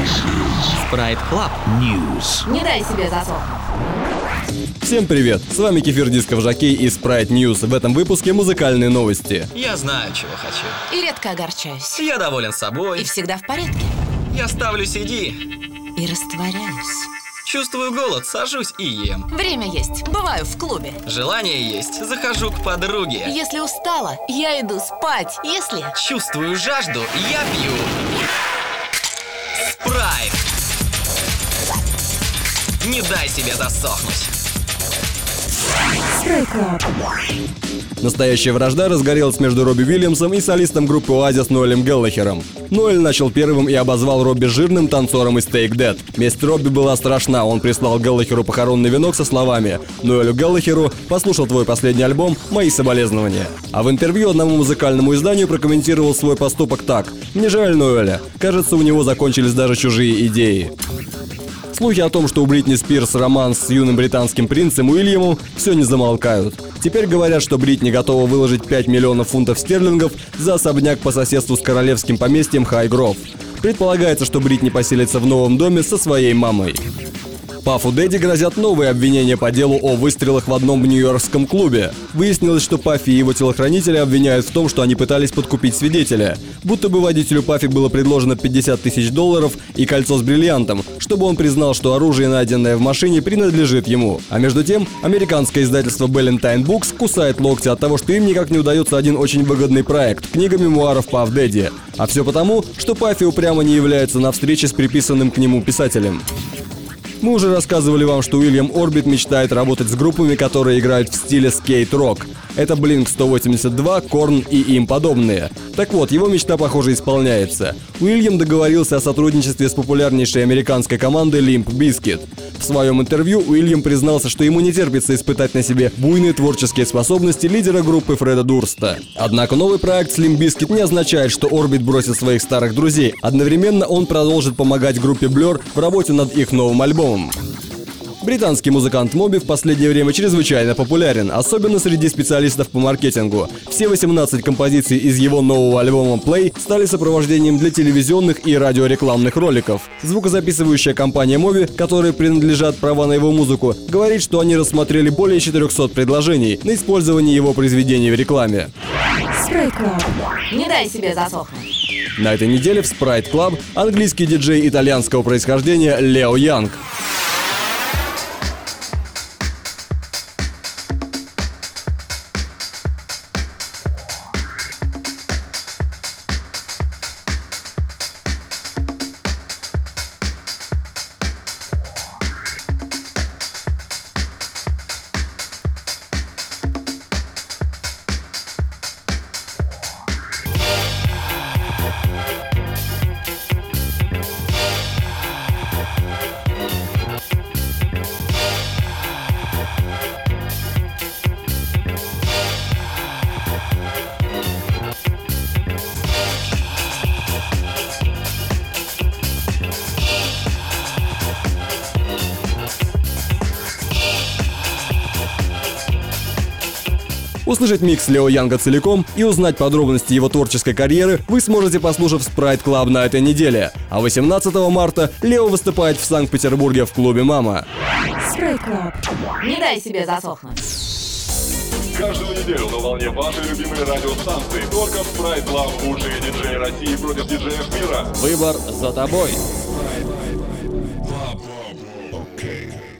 Sprite Club News. Не дай себе засохнуть. Всем привет! С вами Кефир Дисков Жокей и Sprite News. В этом выпуске музыкальные новости. Я знаю, чего хочу. И редко огорчаюсь. Я доволен И собой. всегда в порядке. Я ставлю CD. И растворяюсь. Чувствую голод, сажусь и ем. Время есть. Бываю в клубе. Желание есть, захожу к подруге. Если устала, я иду спать. Если... Чувствую жажду, я пью. Спрайт. Не дай себе засохнуть. Настоящая вражда разгорелась между Робби Уильямсом и солистом группы Oasis Ноэлем Гэллахером. Ноэль начал первым и обозвал Робби жирным танцором из Take That. Месть Робби была страшна, он прислал Гэллахеру похоронный венок со словами: «Ноэлю Гэллахеру, послушал твой последний альбом, мои соболезнования». А в интервью одному музыкальному изданию прокомментировал свой поступок так: «Мне жаль Ноэля, кажется, у него закончились даже чужие идеи». Слухи о том, что у Бритни Спирс роман с юным британским принцем Уильямом, все не замолкают. Теперь говорят, что Бритни готова выложить 5 миллионов фунтов стерлингов за особняк по соседству с королевским поместьем Хайгров. Предполагается, что Бритни поселится в новом доме со своей мамой. Паффу Дэдди грозят новые обвинения по делу о выстрелах в одном нью-йоркском клубе. Выяснилось, что Паффи и его телохранители обвиняют в том, что они пытались подкупить свидетеля. Будто бы водителю Паффи было предложено $50 тысяч и кольцо с бриллиантом, чтобы он признал, что оружие, найденное в машине, принадлежит ему. А между тем, американское издательство Ballantine Books кусает локти от того, что им никак не удается один очень выгодный проект – книга мемуаров Пафф Дэдди. А все потому, что Паффи упрямо не является на встрече с приписанным к нему писателем. Мы уже рассказывали вам, что Уильям Орбит мечтает работать с группами, которые играют в стиле скейт-рок. Это Blink-182, Korn и им подобные. Так вот, его мечта, похоже, исполняется. Уильям договорился о сотрудничестве с популярнейшей американской командой Limp Bizkit. В своем интервью Уильям признался, что ему не терпится испытать на себе буйные творческие способности лидера группы Фреда Дурста. Однако новый проект с Limp Bizkit не означает, что Орбит бросит своих старых друзей. Одновременно он продолжит помогать группе Blur в работе над их новым альбомом. Британский музыкант Моби в последнее время чрезвычайно популярен, особенно среди специалистов по маркетингу. Все 18 композиций из его нового альбома Play стали сопровождением для телевизионных и радиорекламных роликов. Звукозаписывающая компания Моби, которой принадлежат права на его музыку, говорит, что они рассмотрели более 400 предложений на использование его произведений в рекламе. Не дай себе засохнуть. На этой неделе в Sprite Club английский диджей итальянского происхождения Лео Янг. Услышать микс Лео Янга целиком и узнать подробности его творческой карьеры вы сможете, послушав Sprite Club на этой неделе. А 18 марта Лео выступает в Санкт-Петербурге в клубе «Мама». Не дай себе засохнуть. Каждую неделю на волне вашей любимой радиостанции только в Sprite Club лучшие диджеи России против диджеев мира. Выбор за тобой. Sprite Club. Okay.